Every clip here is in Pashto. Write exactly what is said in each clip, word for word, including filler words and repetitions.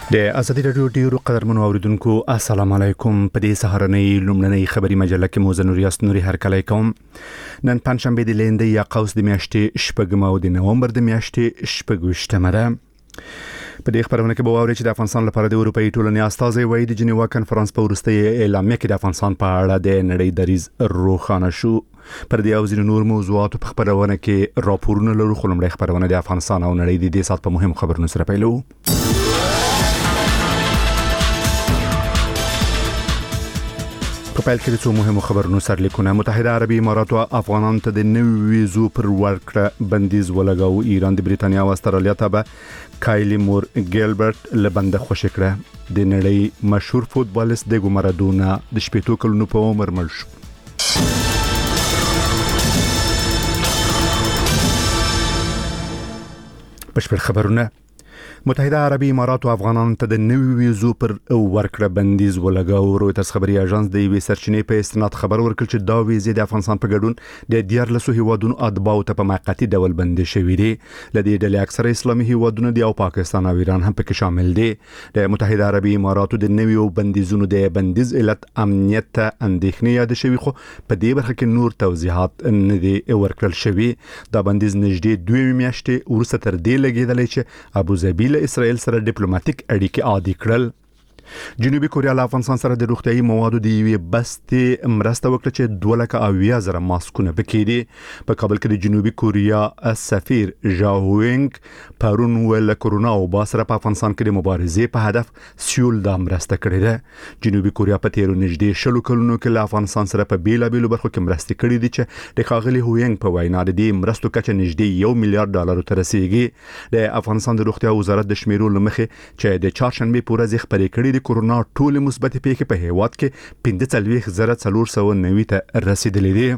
د ازادي رادیو ډیرو قدرمنو اوریدونکو السلام علیکم. په دې سهارنۍ لومړنۍ خبري مجله کې مو زنور یاست نوري هر کله کوم. نن پنځشنبه د لیندې یا قوس د میاشتې شپږم او د نومبر د میاشتې شپږویشتمه ده. په دې خبرونه کې به واورئ چې د افغانستان لپاره د اروپאי ټولنې استازي وایي د جنیوا کنفرانس په وروستي اعلامیه کې د افغانستان په اړه د نړۍ دریځ روښانه شو. پر دې او ځینو نور موضوعاتو په خبرونه کې راپورونه لرو، خو لومړی خبرونه د افغانستان او نړۍ د دې سات په مهمو خبرونو سره پیلو. په پیل کې د څو مهمو خبرونو سرلیکونه. متحده عربي امارات او افغانان ته د نوي ویزو پر ورکړه بندیز ولګاو. ایران د بریتانیا او استرالیا ته به کایلی مور ګیلبرټ لبنده خوشی کړه. د نړۍ مشهور فوتبالیست دیګو مارادونا د شپږ کلونو په عمر مړ شو. بشپړ خبرونه. متحده عربي امارات او افغانان ته د نوي ویزو پر ورکړه بندیز ولګاو. رويټرز خبري اژانس د وی سرچینې په استناد خبر ورکړ چې دا ویزې د افغانستان په ګډون د دیارلسو هیوادونو اتباعو ته په موقتی ډول بندي شوې دي. لدې ډلې اکثره اسلامي هیوادونه دي او پاکستان او ایران هم پکې شامل دي. د متحده عربي اماراتو د نوي بندیزونو د بندیز علت امنیت ته اندېښنې یاد شوي، خو په دې برخه کې نور توضیحات نه دي ورکړل شوي. دا بندیز نږدې دوه میاشتې وروسته تر دې لګیدلی چې ابوظبي له اسرائیل سره ډیپلوماټیک اړیکې عادي کړل. جنوبي کوریا له افغانستان سره د روغتيایي موادو د یوې بستې مرسته وکړه چې دوه لکه اویا زره ماسکونه پکې دي. په کابل کې د جنوبي کوریا سفیر ژاوینګ پرون ول کرونا او باسره په افغانستان کې د مبارزې په هدف سیول د مرسته کړې ده. جنوبي کوریا په تیرو نږدې شلو کلونو کې له افغانستان سره په بیلابېلو برخو کې مرستې کړې دي چې د ښاغلي هوینګ په وینا د دې مرستو کچه نږدې یو میلیارډ ډالر ته رسیدي. د افغانستان د روغتیا وزارت د شمیرو لمخې چې د چهارشنبه په ورځ خبرې کړې د کورونا ټول مثبت پیښې په هیواد کې پنځه څلوېښت زره څلور سوه نوي ته رسیدلې دي.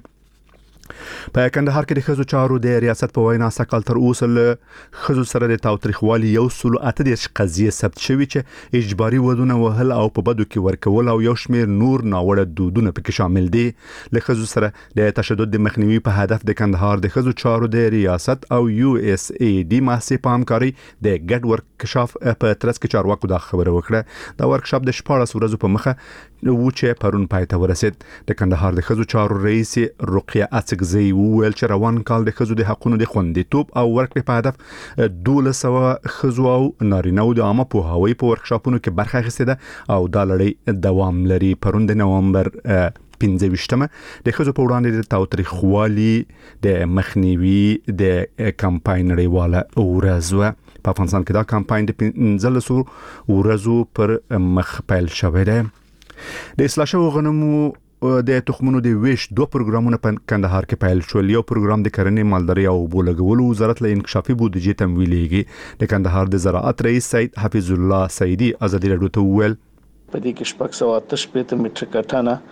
په کندهار کې د ښځو چارو د ریاست په وینا سکهال تر اوسه له ښځو سره د تاوتریخوالي یو سل اته دېرش قضیې ثبت شوي چې اجباري ودونه وهل او په بدو کې ورکول او یو شمېر نور ناوړه دودونه پکې شامل دي. له ښځو سره د تشدد د مخنیوي په هدف د کندهار د ښځو چارو د ریاست او یو اس ای ډي مؤسسې په همکاري د ګډ ورکشاپ په ترڅ کې چارواکو دا خبره وکړه. دا ورکشاپ د شپاړس ورځو په مخه و چې پرون پای ته ورسید. د کندهار د ښځو چارو رئیس رقیه اڅکزی وویل چې روان کال د ښځو د حقونو د خوندیتوب او ورکړې په هدف دولس سوه ښځو او نارینه‌و د عامه پوهاوي په ورکشاپونو کې برخه اخیستې ده او دا لړۍ دوام لري. پرون د نومبر پنځه ویشتمه د ښځو په وړاندې د تاوتریخوالي د مخنیوي د کمپاین نړیواله ورځ وه. په افغانستان کې دا کمپاین د پنځلسو ورځو پر مخ پیل شوی دی. د اصلاح شویو غنمو د تخمونو د ویش دوه پروګرامونه په کندهار کې پیل شول. یو پروګرام د کرنې، مالدارۍ او اوبو لګولو وزارت له انکشافي بودیجې تمویلېږي. د کندهار د زراعت رئیس سید حفیظ الله سیدی ازادي رادیو ته وویل په دې کې شپږ سوه اته شپېته میټریک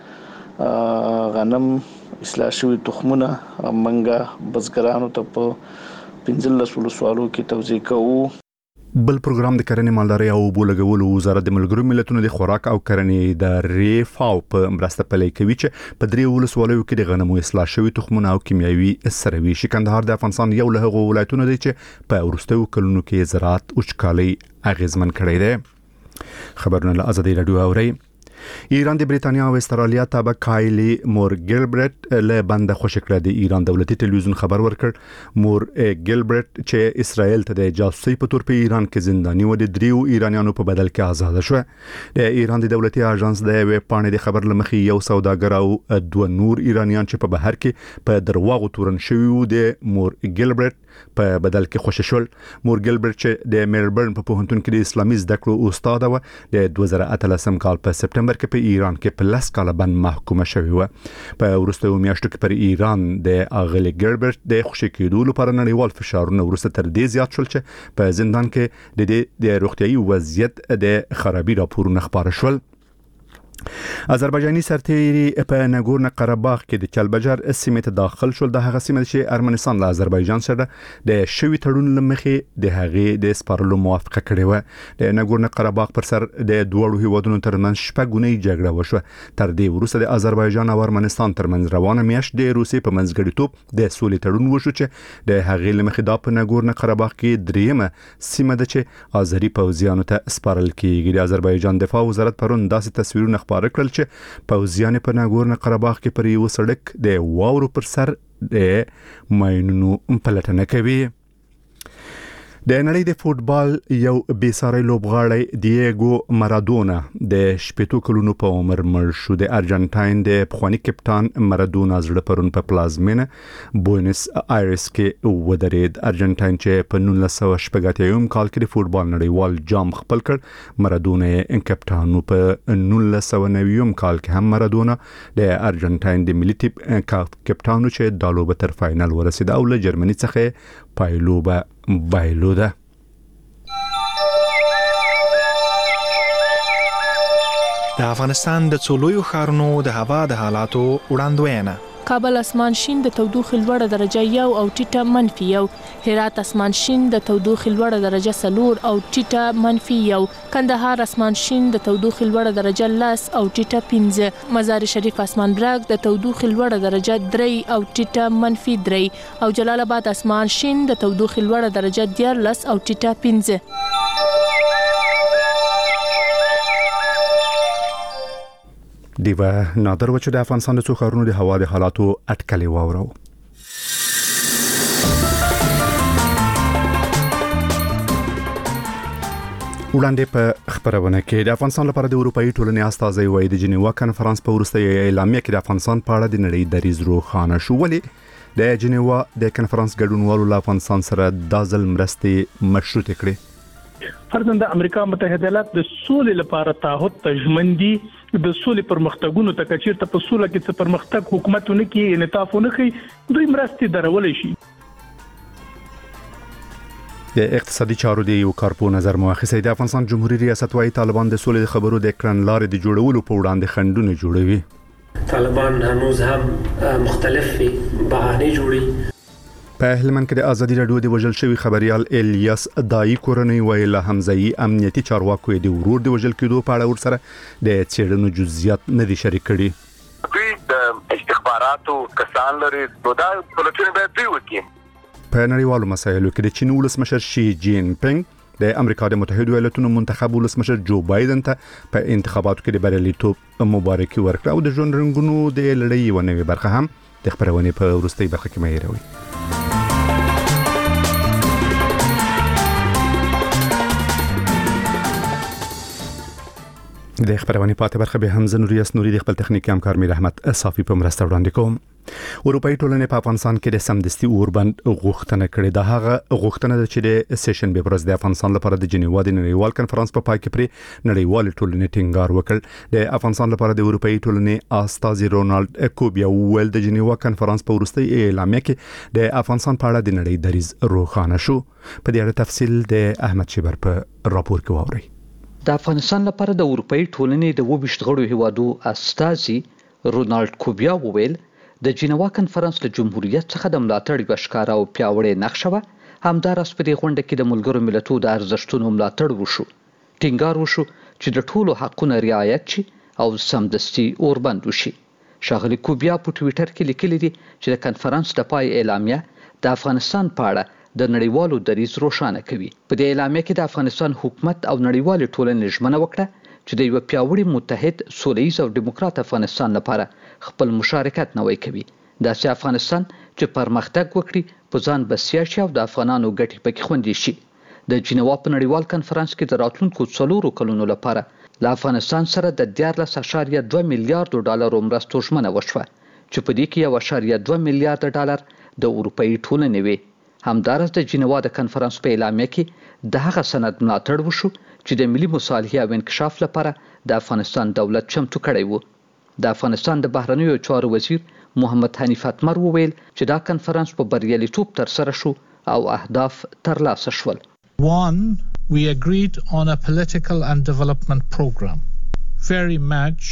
ټنه غنم اصلاح شوي تخمونه منګه بزګرانو ته په پنځلس ولسوالو کې توزیع کوو. بل پروګرام د کرنې، مالدارۍ او اوبو لګولو وزارت د ملګرو ملتونو د خوراک او کرنې ادارې فاو په مرسته پلي کوي چې په درې ولسوالیو کې د غنمو اصلاح شوي تخمونه او کیمیاوي سره ویشي. کندهار د افغانستان یو له هغو ولایتونو دی چې په وروستیو کلونو کې زراعت وچکالۍ اغیزمن کړی دی. خبرونه له ازادي رادیو اورئ. ایران د بریتانیا او استرالیا ته به کایلی مور ګیلبرټ له بنده خوشی کړه. د ایران دولتي ټلویزیون خبر ورکړ مور ګیلبرټ چې اسرائیل ته د جاسوسي په تور په ایران کې زنداني و د دریو ایرانیانو په بدل کې آزاد شو. د ایران د دولتي اژانس د ویب پاڼې د خبر لمخې یو سوداګر او دوه نور ایرانیان چې په بهر کې په درواغو تورن شوی وو د مور ګیلبرټ په بدل کې خوشی شول. مور ګیلبرټ چې د میلبورن په پوهنتون کې د اسلامي زده کړو استاد و د دوه زره اتلسم کال په سپټمبر کې په ایران کې په لاس کال بند محکومه شوی و. په وروستیو میاشتو کې پر ایران د اغلی ګیلبرټ د خوشی کېدو لپاره نړیوال فشارونه وروسته تر دې زیات شول چې په زندان کې د د روغتيایي وضعیت د خرابي راپورونه خبره شول. آذربایجاني سرتیري په ناګورنو قرهباغ کې د چلبجر سیمې ته داخل شول. د هغه سیمه چې ارمنستان له آذربایجان سره د شوی تړون لمخې د هغې د سپارلو موافقه کړې و. د ناګورنو قرهباغ پر سر د دوړو هیوادونو ترمنځ شپږونی جګړه وشوه. تر دې وروسته د آذربایجان او ارمنستان ترمنځ روانه میاشت د روسیې په منځګړیتوب د سولې تړون وشو چې د هغې لمخې دا په ناګورنو قرهباغ کې دریمه سیمه ده چې آذری پوځیانو ته سپارل کیږي. د آذربایجان دفاع وزارت پرون داسې تصویرونه خپاره کړل چې پوځیان په ناګورنو قرهباغ کې پر یو سړک د واورو پر سر د ماینونو پلټنه کوي. د نړۍ د فوتبال یو بیساری لوبغاړی دیېګو مارادونا د شپږ کلونو په عمر مړ شو. د ارجنټاین د پخوانی کپټان مارادونا زړه پرون په پلازمینه بوینس آیرس کې ودرېد. ارجنټاین چې په نولس سوه شپږ اتیا کال کې د فوتبال نړیوال جام خپل کړ. مارادونا یې کپټان په نولس سوه نوي کال کې هم مارادونا د ارجنټاین د ملي ټیم کپټان چې د لوبه تر فائنل ورسید او له جرمني څخه پایلوبه بایلوده. د افغانستان د څولویو ښارونو د هوا د حالاتو وړاندوینه. کابل اسمان شین د تودوخې لوړه درجه یو او ټیټه منفي یو. هرات اسمان شین د تودوخې لوړه درجه څلور او ټیټه منفي یو. کندهار اسمان شین د تودوخې لوړه درجه لس او ټیټه پنځه. مزار شریف اسمان برګ د تودوخې لوړه درجه درې او ټیټه منفي درې او جلال آباد اسمان شین د تودوخې لوړه درجه دیارلس او ټیټه پنځه. دیوه نادر و چې د افغانستان د څو ښارونو د هوا د حالاتو اټکلې واورو. وړاندې په خبرونه کې د افغانستان لپاره د اروپאי ټولنې استازي وایي د جنیوا کنفرانس په وروستۍ اعلامیه کې د افغانستان په اړه د نړۍ دریځ روښانه شو. ولې د جنیوا د کنفرانس ګډونوالو له افغانستان سره د ځل مرستې مشروطه کړې؟ فرضاً د امریکا متحده ایالات د سولې لپاره تعهد تضمین دي. د سولې پرمختګونو ته کچیرته په سوله کې څه پرمختګ حکومتونه کې انعطافونه کوي دوی مرستې درولې شي. د اقتصادي چارو د یو کارپو نظر مؤخص د افغانستان جمهوریت ریاست وايي طالبان د سولې خبرو د کړنلارې د جوړولو په وړاندې خنډونه جوړوي. طالبان هنوز هم مختلفي بهانې جوړي. په هلمند کې د ازادي رادیو د وژل شوی خبريال الیاس دای کورنۍ ویله حمزه‌ای امنیتي چارواکو د ورور د وژل کېدو په اړه ورسره د چیرنو جزئیات نه دي شریک کړي. دوی د استخباراتو کسان لري نو دا پلټنه به دوی وکړي. په نړیوالو مسایلو کې د چین ولسمشر شي جین پینګ د امریکا د متحده ایالاتونو منتخب ولسمشر جو بایدن ته په انتخاباتو کې د بریالیتوب مبارکي ورکړه او د ژوند رنګونو د لړۍ یو نوې برخه هم د خبرونه په وروستۍ برخه کې مهیروي. د خبرونه پاتې برخه به حمزه نوري اسنوري د خپل تخنیکی همکار میر احمد صافي په مرسته وړاندې کوم. اروپאי ټولنې په افغانستان کې د سمدستي اوربند غوښتنه کړې. د هغه غوښتنه د چې د سیشن به پرز د افغانستان لپاره د جنیوا د نړیوال کنفرانس په پای کې پر نړیوال ټولنې ټینګار وکړ. د افغانستان لپاره د اروپאי ټولنې استازي رونالد کوبیا ویل د جنیوا کنفرانس په وروستۍ اعلامیه کې د افغانستان په اړه د نړۍ دریځ روښانه شو. په دې اړه تفصیل د احمد شیبر په راپور کې واوري. د افغانستان لپاره د اروپאי ټولنې د وبشت غړو هیوادو استازي رونالد کوبیا وویل د جنیوا کنفرانس له جمهوریت څخه د ملاتړ وشکاره او پیاوړې نقشه و. همدارس په دې غونډه کې د ملګرو ملتونو د ارزښتونو ملاتړ وشو. ټینګار وشو چې د ټولو حقوقو رعایت شي او سمدستي اوربند وشي. ښاغلي کوبیا په ټوئیټر کې لیکلي دي چې د کنفرانس د پای اعلامیه د افغانستان په اړه د نړیوالو دریځ روښانه کوي. په دې اعلامیه کې د افغانستان حکومت او نړیوال ټولنې ژمنه وکړه چې د یو پیاوړي متحد سولیز او دیموکرات افغانستان لپاره خپل مشارکت نوي کوي. داسې افغانستان چې پرمختګ وکړي په ځان بسیا شي او د افغانانو ګټې پکې خوندي شي. د جنیوا په نړیوال کنفرانس کې د راتلونکو څلورو کلونو لپاره له افغانستان سره د دیارلس اعشاریه دوه میلیارډ ډالر مرستو ژمنه وشوه چې په دې کې یو اعشاریه دوه میلیارډ ډالر د اروپאי ټولنې وي. همدارس د جنیوا د کنفرانس په اعلامیه کې د هغه سند ملاتړ وشو چې د ملي مصالحې او انکشاف لپاره د افغانستان دولت چمتو کړی وو. د افغانستان د بهرنیو چارو وزیر محمد حنیف اتمر وویل چې دا کنفرانس په بریالیتوب ترسره شو او اهداف ترلاسه شول. One, we agreed on a political and development program very much.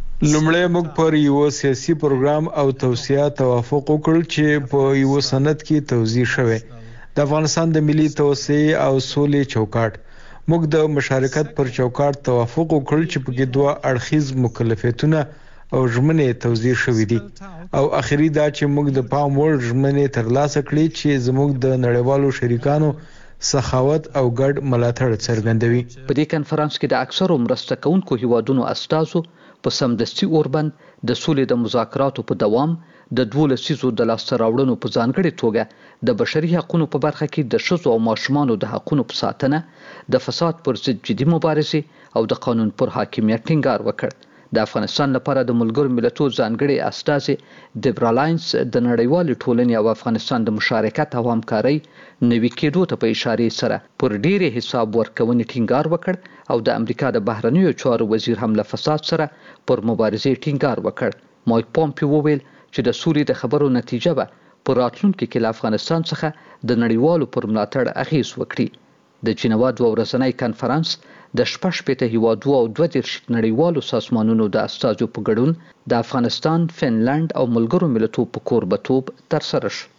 لومړی موږ پر یو سیاسي پروګرام او توسعه توافق وکړ چې په یو سند کې توضیح شوی د افغانستان د ملي توسعه او سولې چوکاټ. موږ د مشارکت پر چوکاټ توافق وکړ چې په کې دوه اړخیز مکلفیتونه او ژمنې توضیح شوې دي او اخیری دا چې موږ د پام وړ ژمنې ترلاسه کړې چې زموږ د نړیوالو شریکانو سخاوت او ګډ ملاتړ څرګندوي. په دې کنفرانس کې د اکثرو مرسته کوونکو هیوادونو استازو په سمدستي اوربند د سولې د مذاکراتو په دوام د دوه لسیزو د لاسته راوړنو په ځانګړي توګه د بشري حقوقو په برخه کې د ښځو او ماشومانو د حقوقو په ساتنه، د فساد پر ضد جدي مبارزې او د قانون پر حاکمیت ټینګار وکړ. د افغانستان لپاره د ملګرو ملتونو ځانګړي استازي دیبرا لاینز د نړیوالې ټولنې او افغانستان د مشارکت او همکارۍ نوي کېدو ته په اشارې سره پر ډېرې حساب ورکونې ټینګار وکړ او د امریکا د بهرنیو چارو وزیر هم له فساد سره پر مبارزې ټینګار وکړ. مایک پومپیو وویل چې د سولې د خبرو نتیجه به په راتلونکي کې له افغانستان څخه د نړیوالو پر ملاتړ اغیز وکړي. د جنیوا دوه ورځنی کنفرانس د شپږ شپېته هیوادو او دوه دېرش نړیوالو سازمانونو د استازو په ګډون د افغانستان، فنلند او ملګرو ملتونو په کوربتوب ترسره شو.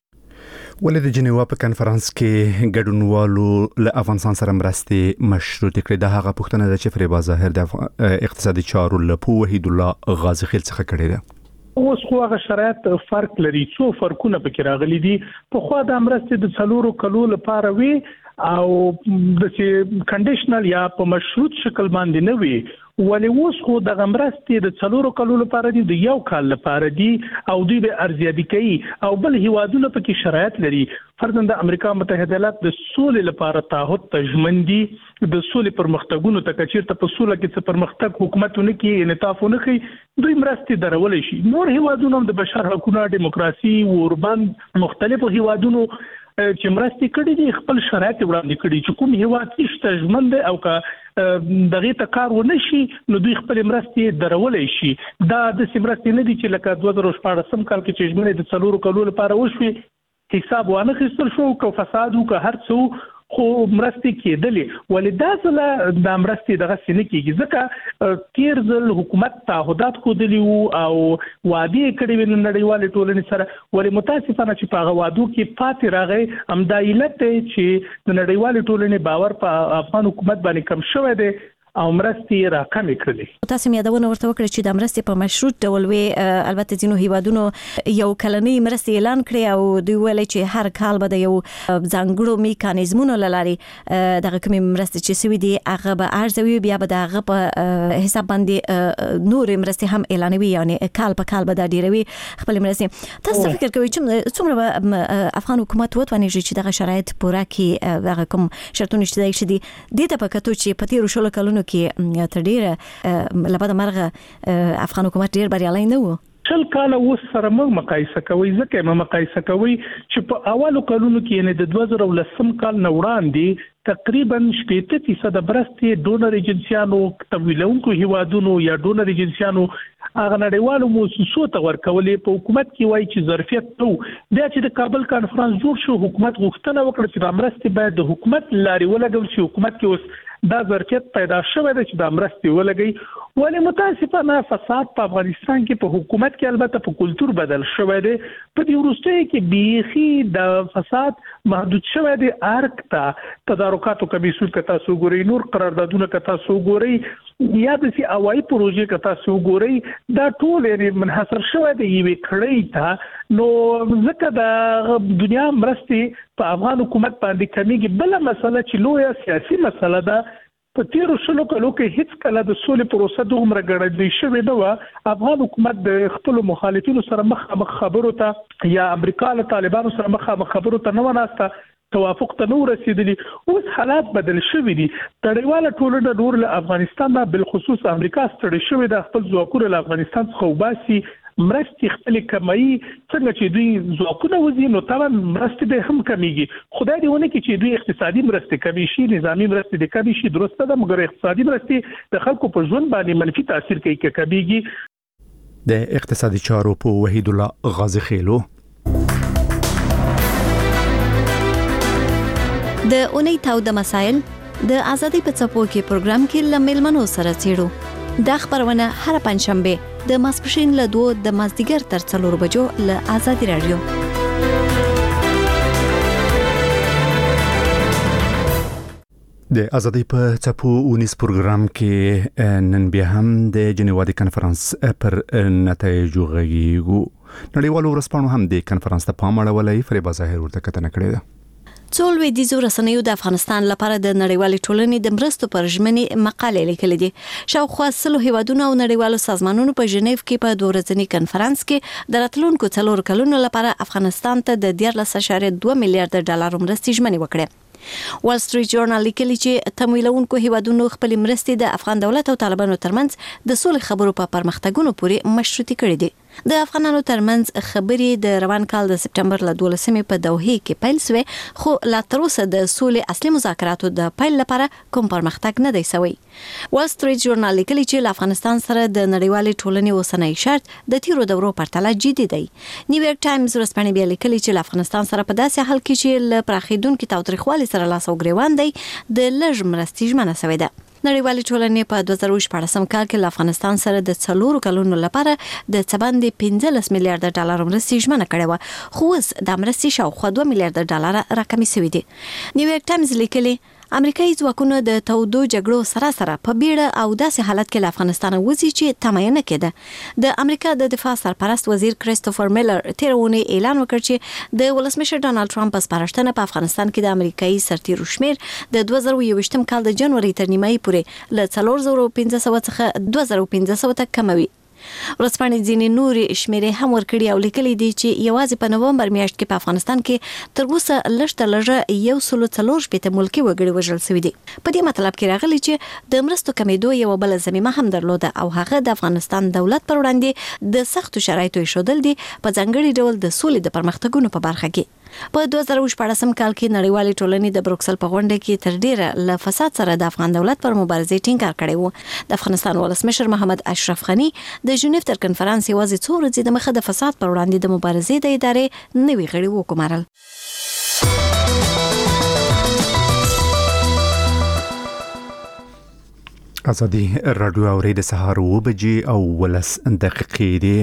ولې د جنیوا په کنفرانس کې ګډونوالو له افغانستان سره مرستې مشروطې کړې؟ د هغه پوښتنه ده چې فریبا ظاهر د اقتصادي چارو له وحید الله غازی خیل څخه کړې ده. اوس خو هغه شرایط فرق لري، څو فرقونه پکې راغلي دي. په خو د مرستې د څلورو کلو لپاره وي او د چې کنډیشنل یا په مشروط شکل باندې نه وي، ولې اوس خو د مرستې د څلورو کلو لپاره دي، د یو کال لپاره دي او دوی به ارزیابي کوي. او بل هیوادونه پکې شرایط لري. فرضاً د امریکا متحده ایالات د سولې لپاره تعهد ته ژمن دي، د سولې پرمختګونو ته کچیرته په سوله کې څه پرمختګ حکومتونه کې انعطاف ونه کوي، دوی مرستې درولې شي. نور هیوادونه د بشر حقوقو، دیموکراسي، اوربند مختلفو هیوادونو چې مرستې کړې دي خپل شرایط وړاندې کړي چې کوم هیواد چې ژمن دی او که دغه ته کار ونه شي نو دوی خپل مرستې درولې شي. دا د مرستې نه دي چې لکه دوه زره شپاړسم کال کې چې ژمنې د څلورو کلو لپاره وشوي حساب وانه خیستل شو، که فساد او که هر څه خو مرستې کېدلې. ولې دا ځله د مرستې دغه سینه کېږي ځکه تیر ځل حکومت تعهدات ښودلي وو او وعدې کړې وې له نړیوالې ټولنې سره. ولې متاسفانه چې په هغه وعدو کې پاتې راغی، همدا علت دی چې د نړیوالې ټولنې باور په افغان حکومت باندې کم شوی دی او مرستې راکمې کړلې. تاسو یادونه ورته وکړه چې د مرستې په مشروط ډول وي، البته ځینو هیوادونو یو کلنۍ مرستې اعلان کړې او دوی ویل چې هر کال به د یو ځانګړو میکانیزمونو له لارې دغه کومې مرستې چې سوي دي هغه به ارزوي، بیا به د هغه په حساب باندې نورې مرستې هم اعلانوي، یعنی کال په کال به دا ډیروي خپل مرستې. تاسو فکر کوئ چې څومره به افغان حکومت وتوانیږي چې دغه شرایط پوره کړي، دغه کوم شرطونه چې دي دې ته په کتو چې په تیرو شلو کلونو کې تر ډیره لبد مرغه افغان حکومت ډیر بریالي نه و؟ شل کاله اوس سره موږ مقایسه کوي، ځکه موږ مقایسه کوي چې په اولو کلونو کې یعنی د دوه زره لسم کال نه وړاندې تقریبا شپږ فیصد مرستې ډونر ایجنسیانو، تمویلونکو هیوادونو یا ډونر ایجنسیانو هغه نړیوالو موسسو ته ورکولې. په حکومت کې وایي چې ظرفیت نو. بیا چې د کابل کانفرنس جوړ شو، حکومت غوښتنه وکړه چې د مرستې باید د حکومت لارې ولګول شي. حکومت کې اوس دا ظرفیت پیدا شوی دی چې د مرستې ولګي. ولې متاسفانه فساد په افغانستان کې په حکومت کې البته په کلتور بدل شوی دی. په دې وروستیو کې بیخي د فساد محدود شوی دی. ارک ته تدارکاتو کمیسیون که تاسو ګورئ، نور قراردادونه که تاسو ګورئ، یا د سی هوایي پروژې که تاسو ګورئ، دا ټول یعنې منحصر شوی دی یوې کړۍ ته. نو ځکه د دنیا مرستې په افغان حکومت باندې کمیږي. بله مسله چې لویه سیاسي مسله ده، په تیرو شلو کلو کې هیڅ کله د سولې پروسه دومره ګړندۍ شوې نه وه. افغان حکومت د خپلو مخالفینو سره مخامخ خبرو ته یا امریکا له طالبانو سره مخامخ خبرو ته نه وناسته، توافق ته نه ورسېدلي. اوس حالات بدل شوي دي. نړیواله ټولنه نور له افغانستان نه بالخصوص امریکا ستړې شوې ده، خپل ځواکونه له افغانستان څخه وباسي، مرستې خپلې کموي. څنګه چې دوی ځواکونه وځي نو طبعا مرستې به هم کمیږي. خدای دې ونه کړي چې دوی اقتصادي مرستې کمې شي، نظامي مرستې دې کمې شي، درسته ده، مګر اقتصادي مرستې د خلکو په ژوند باندې منفي تاثیر کوي که کمیږي. د اقتصادي چارو په وحید الله غازی خیلو. د اونۍ تاوده مسایل د ازادۍ په څپو کې پروګرام کې له میلمنو سره څېړو. دا خبرونه هر پنځشنبه د ماسپښین له دوه د مازدیګر تر څلور بجو له آزادي رادیو. د ازادي په څپو ونیس پروګرام کې نن بیا هم د جنیوا د کنفرانس پر نتایجو غږیږو. نړیوالو ورځپاڼو هم د کنفرانس ته پام اړولی. فریبا ظاهر ورته کتنه کړې ده. څو لویدیځو رسنیو د افغانستان لپاره د نړیوالې ټولنې د مرستو پر ژمنې مقالې لیکلې دي. شاوخوا سلو هیوادونو او نړیوالو سازمانونو په ژنیف کې په دوه ورځني کنفرانس کې د راتلونکو څلور کلونو لپاره افغانستان ته د دیارلس اعشاریه دوه میلیارډ ډالر مرستې ژمنې وکړې. وال سټریټ جورنال لیکلی چې تمویلونکو هیوادونو خپل مرستې د افغان دولت او طالبانو ترمنځ د سولې خبرو په پرمختګونو پورې مشروطي کړې دي. د افغانانو ترمنځ خبرې د روان کال د سپټمبر له دولسمې په دوحې کې پیل شوې، خو لا تر اوسه د سولې اصلي مذاکراتو د پیل لپاره کوم پرمختګ نه دی شوی. وال سټریټ جورنال لیکلی چې افغانستان سره د نړیوالې ټولنې اوسنۍ شرط د تیرو دورو پرتله جدي دی. نیویارک ټایمز ورځپاڼې بیا لیکلی چې افغانستان سره په داسې حال کې چې له پراخېدونکي تاوتریخوالي سره لاس او ګریوان دی د لږ مرستې ژمنه شوې ده. نړیوالې ټولنې په دوه زره شپاړسم کال کې له افغانستان سره د څلورو کلونو لپاره د څه باندې پنځلس میلیارډ ډالر مرستې ژمنه کړې وه، خو اوس د مرستې شاوخوا دوه میلیارډ ډالر راکمې شوي دي. نیویارک ټایمز لیکلي امریکایي ځواکونه د تودو جګړو سره سره په بیړه او داسې حالت کې له افغانستان وځي چې تمایه نه کېده. د امریکا د دفاع سرپرست وزیر کریستوفر میلر تیر اونۍ اعلان وکړ چې د ولسمشر ډانلډ ټرمپ په سپارښتنه په افغانستان کې د امریکایي سرتیرو شمیر د دوه زره یوویشتم کال د جنوري تر نیمایي پورې له څلور زره پنځه سوه څخه دوه زره پنځه سوه ته کموي. ورځپاڼې ځینې نورې شمیرې هم ورکړي او لیکلي دي چې یوازې په نومبر میاشت کې په افغانستان کې تر اوسه لږ تر لږه یو سلو څلور شپېته ملکي وګړي وژل شوي دي. په دې مطلب کې راغلي چې د مرستو کمېدو یوه بله ضمیمه هم درلوده او هغه د افغانستان دولت پر وړاندې د سختو شرایطو ایښودل دي، په ځانګړي ډول د سولې د پرمختګونو په برخه کې. په دوه زره شپاړسم کال کې نړیوالې ټولنې د بروکسل په غونډه کې تر ډیره له فساد سره د افغان دولت پر مبارزې ټینګار کړی و. د افغانستان ولسمشر محمد اشرف غني د ژنیف تر کنفرانس یوازې څو ورځې د مخه د فساد پر وړاندې د مبارزې د ادارې نوي غړي وګمارل. ازادي رادیو اوري د سهار اوه بجې او ولس دقیقې دي.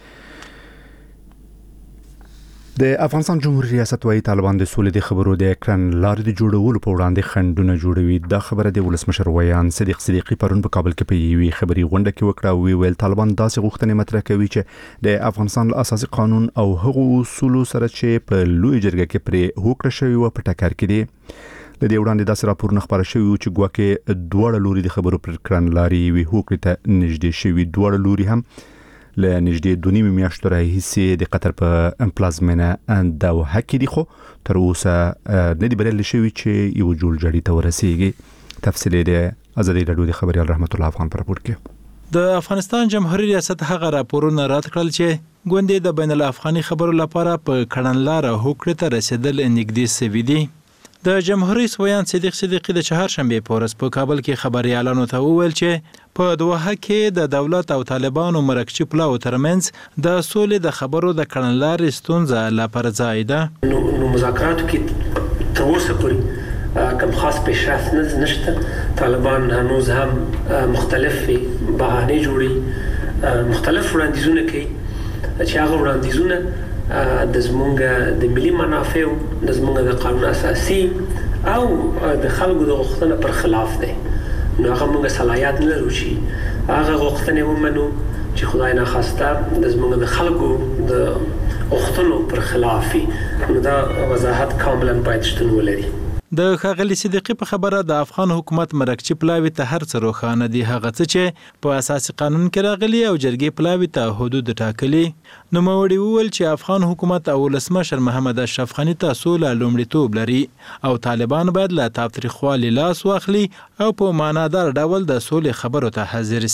د افغانستان جمهوریت ریاست وايي طالبان د سولې د خبرو د اکران لارې د جوړولو په وړاندې خنډونه جوړوي. دا خبره د ولسمشر ویان صدیق صدیقی پرون په کابل کې په یوې خبري غونډه کې وکړه او ویل طالبان داسې غوښتنې مطرح کوي چې د افغانستان اساسي قانون او هغو اصولو سره چې په لوی جرګه کې پرې هوکړه شوی و په ټکر کې دي. د دې وړاندې داسې راپورونه خبره شوي چې ګواکې دواړه لوري د خبرو پر کړنلارې وی هوکړې ته نږدې شوي. دواړه لوري هم له نږدې دوه نیمې میاشتو راهیسې د قطر په پلازمینه دوحه کې دي، خو تر اوسه نه دي بریالي شوي چې یو جوړجاړي ته ورسیږي. تفصیل د ازادي رادیو د خبريال رحمت الله افغان پر راپور کې. د افغانستان جمهوریت ریاست هغه راپورونه رد کړل چې ګوندې د بین الافغاني خبرو لپاره په کړنلاره هوکړې ته رسیدل نږدې شوي دي. د جمهوریت ویان صدیق صدیقی د چهارشنبه په ورځ په کابل کې خبريالانو ته وویل چې په دوحه کې د دولت او طالبانو مرکچی پلاو ترمنځ د سولې د خبرو د کړنلارې ستونزه لا پر ځای ده. نو مذاکراتو کې تر اوسه پورې کوم خاص پیشرفت نشته. طالبان هنوز هم مختلف بهانې جوړي، مختلف وړاندیزونه کوي چې هغه وړاندیزونه د زمونږ د ملي منافعو، د زمونږ د قانون اساسي او د خلکو د غوښتنو پر خلاف دی. نو هغه موږ صلاحیت نه لرو چې هغه غوښتنې ومنو چې خدای ناخواسته د زمونږ د خلکو د غوښتنو پر خلاف وي. نو دا وضاحت کاملا باید شتون ولري. د ښاغلي صدیقی په خبره د افغان حکومت مرکچی پلاوی ته هر څه روښانه دي، هغه څه چې په اساسي قانون کې راغلي او جرګې پلاوی ته حدود ټاکلي. نوموړي وویل چې افغان حکومت او ولسمشر محمد اشرف غني ته سوله لومړیتوب لري او طالبان باید له تاوتریخوالي لاس واخلي او په معنادار ډول د سولې خبرو ته حاضر سي.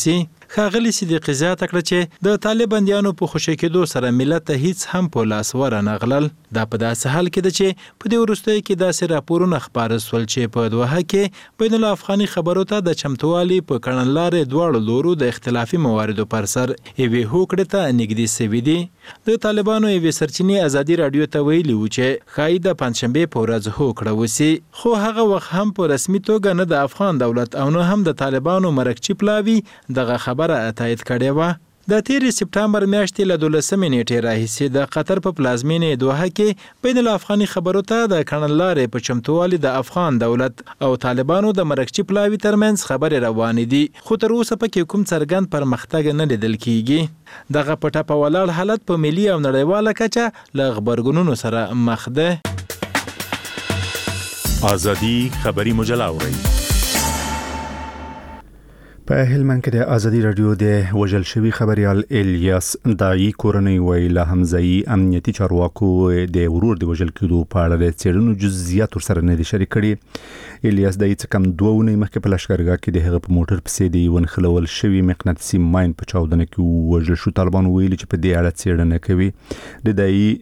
ښاغلي صدیقي زیاته کړه چې د طالبانیانو په خوشی کېدو سره ملت ته هیڅ هم په لاس ورنغلل. دا په داسې حال کې ده چې په دې وروستیو کې داسې راپورونه خپاره سول چې په دوحه کې بین الافغاني خبرو ته د چمتووالي په کړنلارې دواړو لورو د اختلافي مواردو پر سر یوې هوکړې ته نږدې سوي دي. د طالبانو یوې سرچینې ازادي راډیو ته ویلي و چې ښایي د پنجشنبې په ورځ هوکړه وسي، خو هغه وخت هم په رسمي توګه نه د افغان دولت او نه هم د طالبانو مرکچی پلاوي دغه خبره تایید کړې وه. د تیرې سپټمبر میاشتې له دولسمې نیټې راهیسې د قطر په پلازمینې دوحه کې بین الافغاني خبرو ته د کړنلارې په چمتووالي د افغان دولت او طالبانو د مرکچی پلاوي ترمنځ خبرې روانې دي، خو تر اوسه پکې کوم څرګند پرمختګ نه لیدل کیږي. دغه په ټپه ولاړ حالت په ملي او نړیواله کچه له غبرګونونو سره مخ ده. ازادي خبري مجله اورئ. په هلمند کې د ازادي راډیو د وژل شوي خبريال الیاس دایي کورنۍ ویل له حمزه‌ای امنیتي چارواکو د ورور د وژل کېدو په اړه د څېړنو جزئیات ورسره نه دي شریک کړي. الیاس دایي څه کم دوه اونۍ مخکې په لښکرګاه کې د هغه په موټر پسې د یو نښلول شوي مقناطیسي ماین په چاودنه کې وژل شو. طالبان ویلي چې په دې اړه څېړنه کوي. د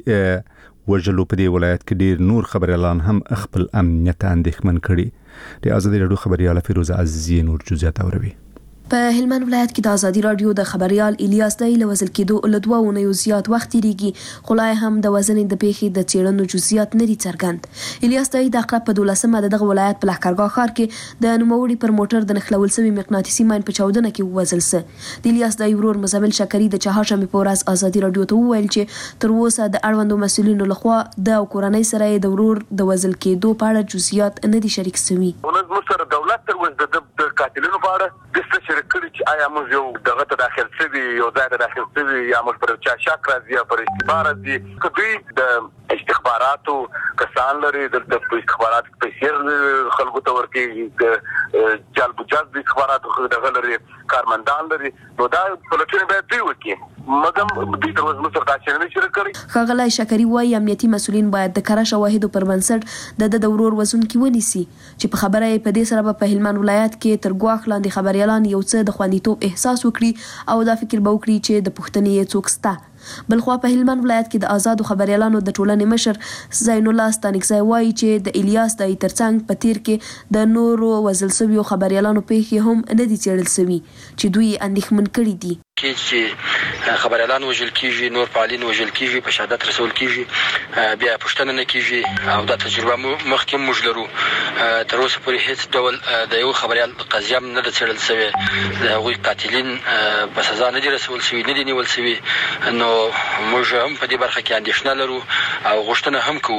دایي وژلو په دې ولایت کې ډېر نور خبريالان هم خپل امنیت اندېښمن کړي. د ازادي راډیو خبرياله فیروزه عزیزی نور جزئیات اوري. په هلمند ولایت کې د ازادي راډیو د خبريال الیاس دایي له وژل کېدو له دوه اونیو زیات وخت تیریږي، خو لا هم د وژنې د پیښې د څېړنو جزئیات نه دي څرګند. الیاس دایي د عقرب په دولسمه د دغه ولایت په لښکرګاه ښار کې د نوموړي پر موټر د نښلول شوي مقناطیسي ماین په چاودنه کې ووژل سه. د الیاس دایي ورور مزمل شکري د چهارشنبې په ورځ ازادي راډیو ته وویل چې تر اوسه د اړوندو مسؤلینو لخوا د کورنۍ سره د ورور د وژل کېدو په اړه جزئیات نه دي شریک شوي. ولز دولت تر اوسه د قاتلینو په اړه د څه شریک کړي چې آیا موږ یو دغه ته داخل شوي یو ځای ته داخل شوي یا موږ پر چا شک راځي یا پر اشتباه راځي. که دوی د استخباراتو کسان لري دلته په استخبارات پیسې خلکو ته ورکوي، د جلب و جذب استخباراتو دغه لري کارمندان لري، نو دا پلټنې باید دوی وکړي. مګم دوی تر اوسه موږ سره دا څېړنې شروع کړې. ښاغلی شکري وایي امنیتي مسؤلین باید د کره شواهدو پر بنسټ د ده د ورور وژونکي ونیسي، چې په خبره یې په دې سره به په هلمند ولایت کې تر ګواښ لاندې خبریالان یو څه د خوندیتوب احساس وکړي او دا فکر به وکړي چې د پوښتنې یې څوک شته. بلخوا په هلمند ولایت کې د آزادو خبریالانو د ټولنې مشر زین الله ستانکزی وایي چې د الیاس دایي ترڅنګ په تیر کې د نورو وژل شویو خبریالانو پیښې هم نه دي څېړل شوي چې دوی اندېښمن کړي دي. کې چې خبريالان وژل کیږي، نور فعالین وژل کیږي، په شهادت رسول کیږي، بیا پښتنه نه کیږي او دا تجربه مخکې موږ لرو. تر اوسه پورې هیڅ ډول د یو خبريال قضیه نه ده څېړل شوې، د هغوی قاتلین په سزا نه دي رسول شوي، نه دي نیول شوي. نو موږ هم په دې برخه کې اندېښنه لرو او غوښتنه هم کوو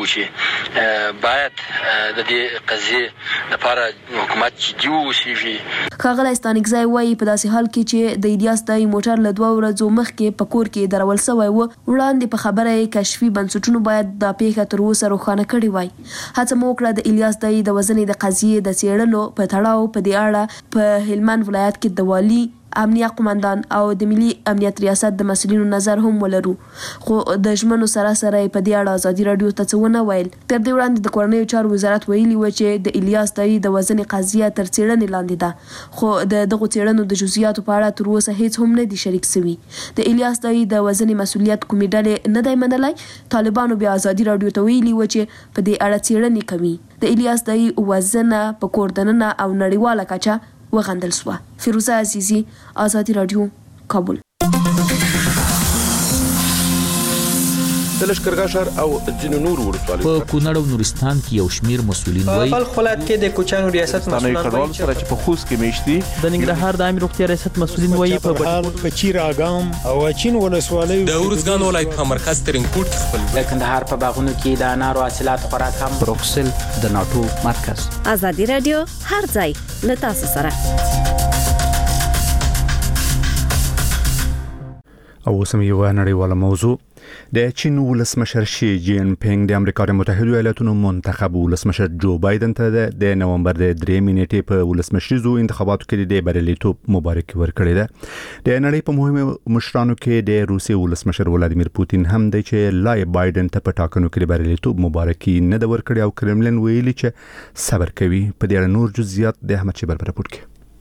چې باید د دې قضیې لپاره حکومت جدي واوسېږي. ښاغلی ستانکزی وایي په داسې حال کې چې د الیاس دایي موټر له دوه ورځو مخکې په کور کې درول شوی و، وړاندې په خبره یې کشفي بنسټونو باید دا پیښه تر اوسه روښانه کړې وای. هڅه مو وکړه د الیاس دایي د وژنې د قضیې د څېړنو په تړاو په دې اړه په هلمند ولایت کې د والي امنیه قومندان او د ملي امنیت ریاست د مسؤلینو نظر هم ولرو، خو د ژمنو سره سره په دې اړه ازادي راډیو ته څه ونه ویل. تر دې وړاندې د کورنیو چارو وزارت ویلي و چې د الیاس دایي د وژنې قضیه تر څېړنې لاندې ده، خو د دغو څېړنو د جزئیاتو په اړه تر اوسه هیڅ هم نه دي شریک شوي. د الیاس دایي د وژنې مسؤلیت کومې ډلې نه دی منلی. طالبانو بیا ازادي راډیو ته ویلي و چې په دې اړه څېړنې کوي. د الیاس دایي وژنه په کور دننه او نړیواله کچه وغندل شوه. فیروزه عزیزی، ازادي راډیو، کابل. د لښکرګاه ښار او ځینو نورو ولسوالیو په کونړ او نورستان کې یو شمیر مسؤلین وایي په بلخ ولایت کې د کوچانو ریاست مسؤلین وایي چې په خوست کې میشتي د ننګرهار د عامه روغتیا ریاست مسؤلین وایي په بهار په چیر اګام او اچین ولسوالیو د ورزګان ولایت په مرکز ترینکوټ کې خپل د کندهار په باغونو کې د انارو حاصلات خوراک هم بروکسل د ناتو مرکز. ازادي راډیو هر ځای له تاسو سره. او سم یو نړیواله موضوع د چین ولسمشر شي جین پینګ د امریکا د متحده ایالاتونو منتخب ولسمشر جو بایدن ته د نومبر د درې نیټې په ولسمشریزو انتخاباتو کې د بریالیتوب مبارکي ورکړې ده. د نړۍ په مهمو مشرانو کې د روسي ولسمشر ولادیمیر پوتین هم دی چې لای بایدن ته په ټاکنو کې د بریالیتوب مبارکي نه ده ورکړې او کرملین ویلي چې صبر کوي. په دې اړه نور جزئیات د احمد شیبر په راپور کې.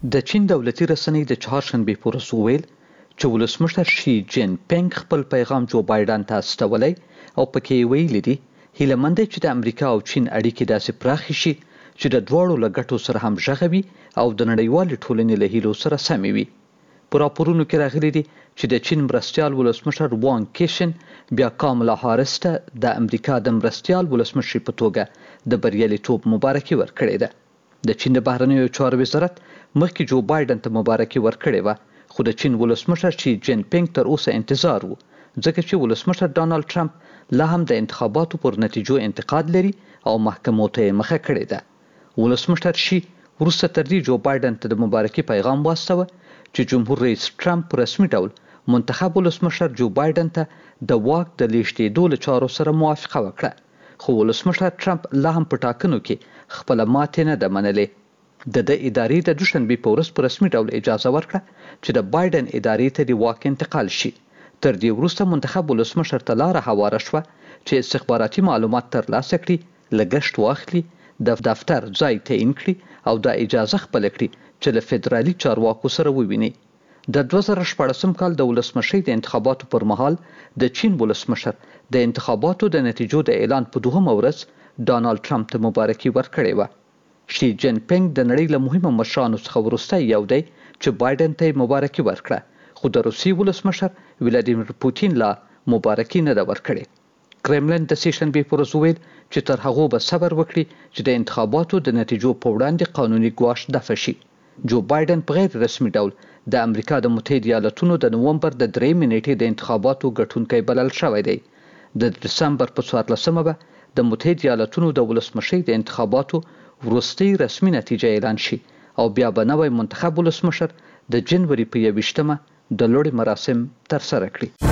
د چین دولتي رسنۍ د چهارشنبې په ورځ وویل چې ولسمشر شي جین پینګ خپل پیغام جو بایدن ته استولی او پکې ویلي دي هیله مند چې د امریکا او چین اړیکې داسې پراخې شي چې د دواړو له ګټو سره همغږې وي او د نړیوالې ټولنې له هیلو سره سمې وي. په راپورونو کې راغلي دي چې د چین مرستیال ولسمشر وانګ کیشن بیا کاملا هاریس ته د امریکا د مرستیال ولسمشر په توګه د بریالیتوب مبارکي ورکړې ده. د چین د بهرنیو چارو وزارت مخکې جو بایدن ته مبارکي ورکړې وه، خو د چین ولسمشر شي جین پینګ تر اوسه انتظار وو ځکه چې ولسمشر ډانلډ ټرمپ لا هم د انتخاباتو پر نتیجو انتقاد لري او محکمو ته مخه کړې ده. ولسمشر شي وروسته تر دې جو بایدن ته د مبارکي پیغام واستوه چې جمهور رئیس ټرمپ په رسمي ډول منتخب ولسمشر جو بایدن ته د واک د لیږدېدو له چارو سره موافقه وکړه، خو ولسمشر ټرمپ لا هم په ټاکنو کې خپله ماتې نه ده منلې. د د ادارې د دوشنبې په ورځ په رسمي ډول اجازه ورکړه چې د بایدن ادارې ته د واک انتقال شي. تر دې وروسته منتخب ولسمشر ته لاره هواره شوه چې استخباراتي معلومات ترلاسه کړي، لګښت واخلي، د دفتر ځای تعیین کړي او دا اجازه خپل کړي چې له فدرالي چارواکو سره وویني. د دوه زره شپاړسم کال د ولسمشۍ د انتخاباتو پر مهال د چین ولسمشر د انتخاباتو د نتیجو د اعلان په دوهمه ورځ ډانلډ ټرمپ ته مبارکي ورکړې وه. شي جین پینګ د نړۍ له مهمو مشرانو څخه وروستی یو دی چې بایدن ته مبارکي ورکړه، خو د روسیې ولسمشر ولادیمیر پوتین لا مبارکي نه ده ورکړې. کرملن د سې شنبې په ورځ وویل چې تر هغو به صبر وکړي چې د انتخاباتو د نتیجو په وړاندې قانوني ګواښ دفع شي. جو بایدن په غیر رسمي ډول د امریکا د متحده ایالاتونو د نومبر د درېیمې نیټې د انتخاباتو ګټونکی بلل شوی دی. د دسمبر په څوارلسمه به د متحده ایالاتونو د ولسمشۍ د انتخاباتو وروستۍ رسمي نتیجه اعلان شي او بیا به نوی منتخب ولسمشر د جنوري په یویشتمه د لوړې مراسم ترسره کړي.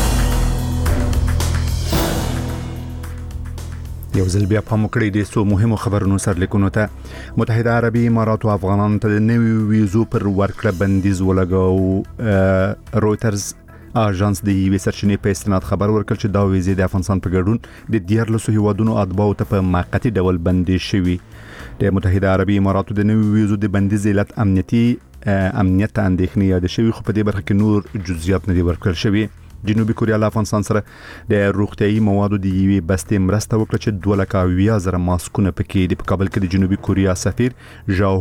یو ځل بیا پام وکړئ د څو مهمو خبرونو سرلیکونو ته. متحده عربي امارات او افغانانو ته د نوي ویزو پر ورکړه بندیز ولګاو. رویترز اژانس د یوې سرچینې په استناد خبر ورکړ چې دا ویزې د افغانستان په ګډون د دیارلسو هیوادونو اتباعو ته په موقتي ډول بندیز شوي. د متحده عربي اماراتو د نوي ویزو د بندیز علت امنیتي امنیت اندېښنې یاد شوي، خو په دې برخه کې نور جزئیات نه دي ورکړل شوي. جنوبي کوریا له افغانستان سره د روغتیايي موادو د یوې بستې مرسته وکړه چې دوه لکه اویا زره ماسکونه پکې دي. په کابل کې د جنوبي کوریا سفیر ژاو